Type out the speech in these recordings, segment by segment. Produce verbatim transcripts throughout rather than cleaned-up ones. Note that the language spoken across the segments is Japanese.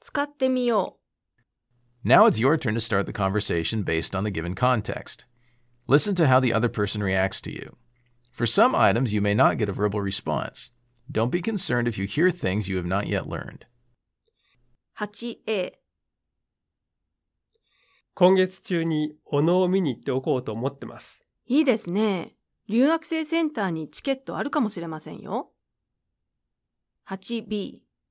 使ってみよう。 Now it's your turn to start the conversation based on the given context. Listen to how the other person reacts to you. For some items, you may not get a verbal response. Don't be concerned if you hear things you have not yet learned. はちエー今月中にお能を見に行っておこうと思ってます。 いいですね。留学生センターにチケットあるかもしれませんよ。はちビー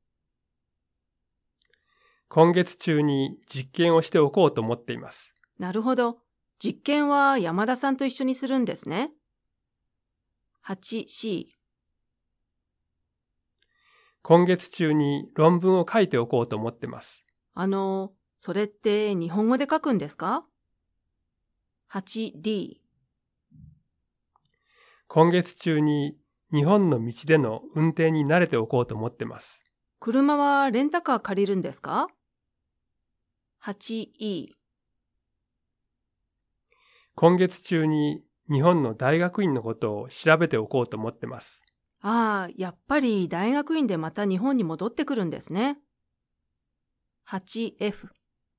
今月中に実験をしておこうと思っています。 なるほど。実験は山田さんと一緒にするんですね。はちシー今月中に論文を書いておこうと思ってます。 あの、それって日本語で書くんですか？ はちディー今月中に日本の道での運転に慣れておこうと思ってます。 車はレンタカー借りるんですか？ はちイー今月中に日本の大学院のことを調べておこうと思ってます。 ああ、やっぱり大学院でまた日本に戻ってくるんですね。はちエフ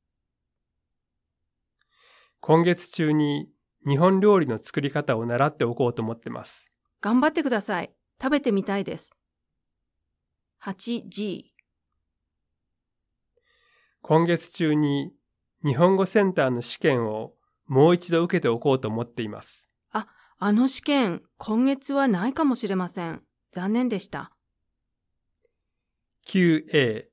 今月中に日本料理の作り方を習っておこうと思ってます。 頑張ってください。食べてみたいです。はちジー今月中に日本語センターの試験をもう一度受けておこうと思っています。 あ、あの試験、今月はないかもしれません。残念でした。 きゅうエ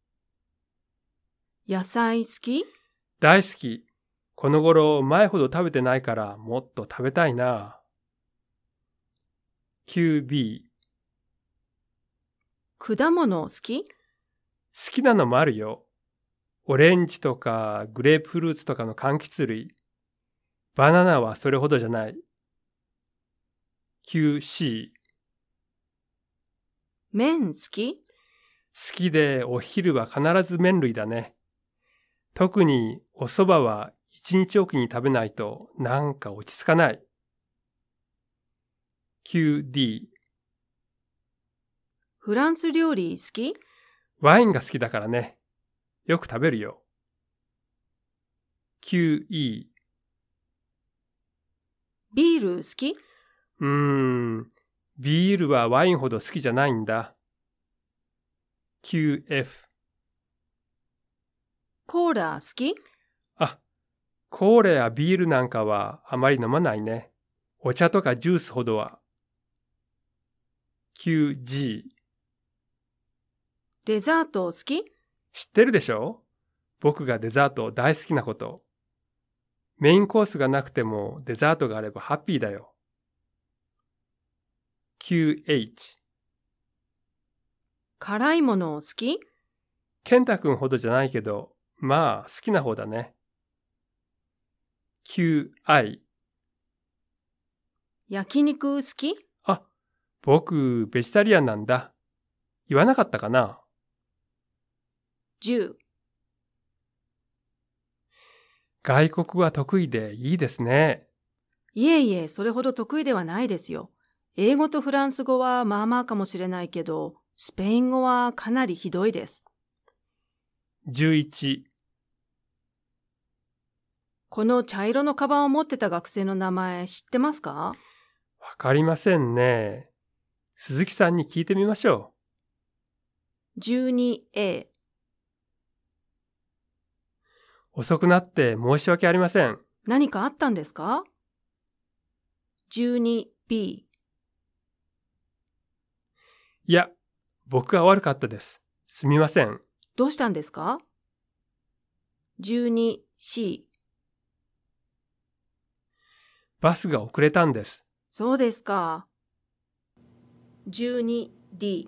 ー 野菜好き？ 大好き。この頃前ほど食べてないからもっと食べたいな。きゅうビー 果物好き？ 好きなのもあるよ。オレンジとかグレープフルーツとかの柑橘類。バナナはそれほどじゃない。きゅうシー麺好き？ 好きでお昼は必ず麺類だね。特にお蕎麦は一日おきに食べないとなんか落ち着かない。きゅうディーフランス料理好き？ ワインが好きだからね。よく食べるよ。きゅうイービール好き？ うーん、ビールはワインほど好きじゃないんだ。きゅうエフコーラ好き？ あ、コーラやビールなんかはあまり飲まないね。お茶とかジュースほどは。きゅうジーデザート好き？ 知ってるでしょ？僕がデザート大好きなこと。メインコースがなくてもデザートがあればハッピーだよ。きゅうエイチ辛いもの好き？ ケンタ君ほどじゃないけど、まあ好きな方だね。きゅうアイ焼肉好き？ あ、僕ベジタリアンなんだ。言わなかったかな？ じゅう外国は得意でいいですね。 いえいえ、それほど得意ではないですよ。英語とフランス語はまあまあかもしれないけど、スペイン語はかなりひどいです。 じゅういちこの茶色のカバンを持ってた学生の名前知ってますか？ わかりませんね。鈴木さんに聞いてみましょう。じゅうにエー遅くなって申し訳ありません。 何かあったんですか？ じゅうにビーいや、僕が悪かったです。すみません。 どうしたんですか？ じゅうにシーバスが遅れたんです。 そうですか。じゅうにディー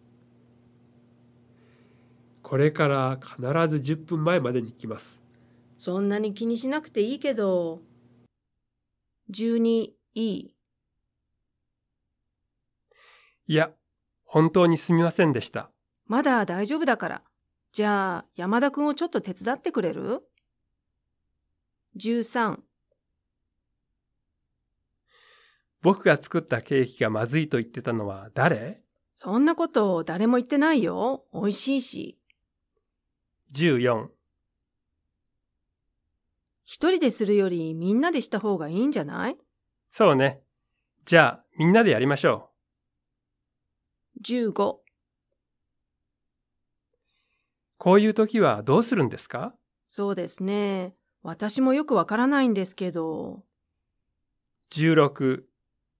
これから必ずじゅっぷんまえまでに行きます。 そんなに気にしなくていいけど。じゅうにイーいや、本当にすみませんでした。 まだ大丈夫だから。じゃあ、山田くんをちょっと手伝ってくれる？じゅうさん僕が作ったケーキがまずいと言ってたのは誰？ そんなこと誰も言ってないよ。美味しいし。 じゅうよん。 一人でするよりみんなでした方がいいんじゃない？ そうね。じゃあ、みんなでやりましょじゅうご。 こういう時はどうするんですか？ そうですね。私もよくわからないんですけど。 じゅうろく。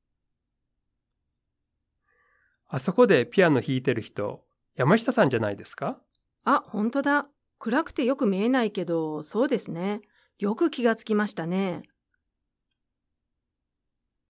あそこでピアノ弾いてる人、山下さんじゃないですか？ あ、本当だ。暗くてよく見えないけど、そうですね。よく気がつきましたね。